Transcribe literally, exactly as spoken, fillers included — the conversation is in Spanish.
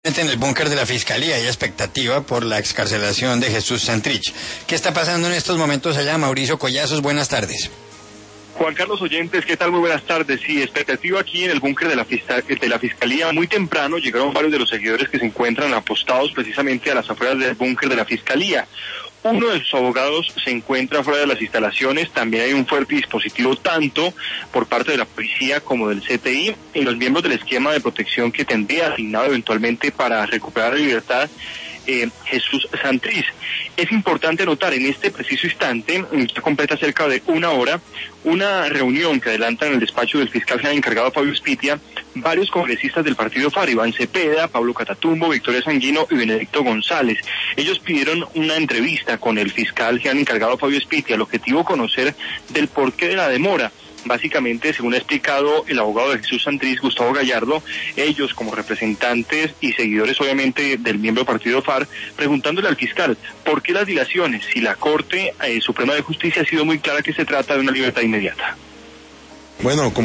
En el búnker de la Fiscalía hay expectativa por la excarcelación de Jesús Santrich. ¿Qué está pasando en estos momentos allá? Mauricio Collazos, buenas tardes. Juan Carlos Oyentes, ¿qué tal? Muy buenas tardes. Sí, expectativa aquí en el búnker de la, de la Fiscalía. Muy temprano llegaron varios de los seguidores que se encuentran apostados precisamente a las afueras del búnker de la Fiscalía. Uno de sus abogados se encuentra fuera de las instalaciones. También hay un fuerte dispositivo tanto por parte de la policía como del C T I y los miembros del esquema de protección que tendría asignado eventualmente para recuperar la libertad eh, Jesús Santrich. Es importante notar en este preciso instante, ya completa cerca de una hora, una reunión que adelanta en el despacho del fiscal general encargado Fabio Spitia, varios congresistas del partido F A R, Iván Cepeda, Pablo Catatumbo, Victoria Sanguino y Benedicto González. Ellos pidieron una entrevista con el fiscal general encargado Fabio Spitia, el objetivo conocer del porqué de la demora. Básicamente, según ha explicado el abogado de Jesús Santrich, Gustavo Gallardo, ellos como representantes y seguidores obviamente del miembro del partido F A R, preguntándole al fiscal por qué las dilaciones si la Corte eh, Suprema de Justicia ha sido muy clara que se trata de una libertad inmediata. Bueno, como